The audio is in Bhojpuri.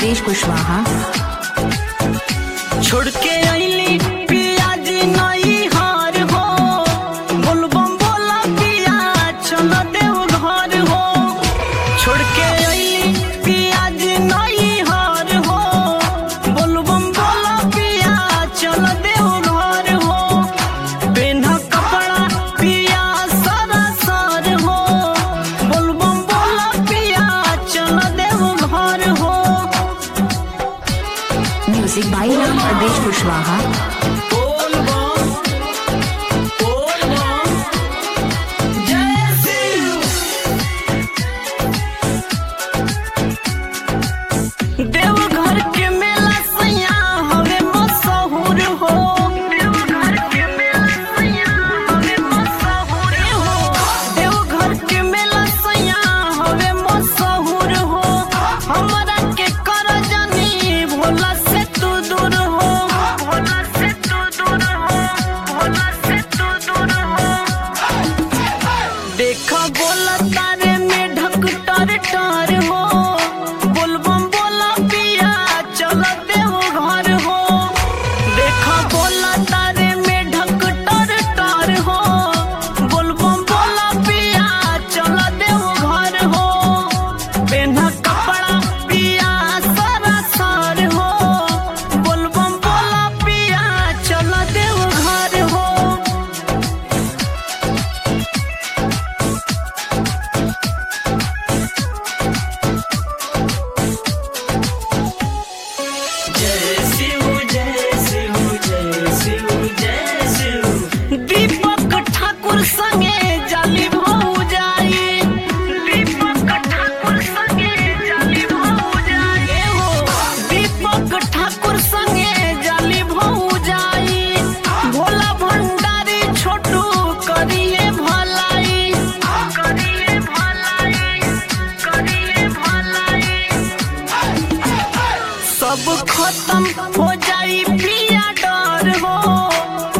ब्रजेश कुशवाहा। छोड़ के आईली पिया जी नई हार हो, बोलबम बोला पिया चल देव घर हो। छोड़ के आईली पिया जी नई हार हो, बोलबम बोला पिया चल देव घर हो। पेन्हा कपड़ा पिया सारा सार हो, बोलबम बोला पिया चल देव घर हो। Music by Ram Brajesh Kushwaha. देवघर के मेला सैया हवे मशहूर हो, देवघर के मेला सैया हवे मशहूर हो। देवघर के मेला सैया हवे मशहूर हो। हमरा के कर जानी भोला से तू दूर हो, भोला से तू दूर हो, भोला से तू दूर हो। देखा बोला तारे में ढकटर टार हो, बोलबम बोला पिया चल देव घर हो। देखा बोला तारे में ढकटर टार हो, बोलबम बोला पिया चल देव घर हो। पेन्हा कपड़ा पिया सारा सार हो, बोलबम बोला पिया चल देव घर हो। जय शिव जय शिव जय शिव जय शिव। दीपक ठाकुर संगे जाली भौजाई, दीपक ठाकुर संगे जाली भौजाई हो। दीपक ठाकुर संगे जाली भौजाई। भोला भंडारी छोटू करिए भलाई, करिए भलाई, करिए भलाई। सब खत्म हो जाई पिया डर हो,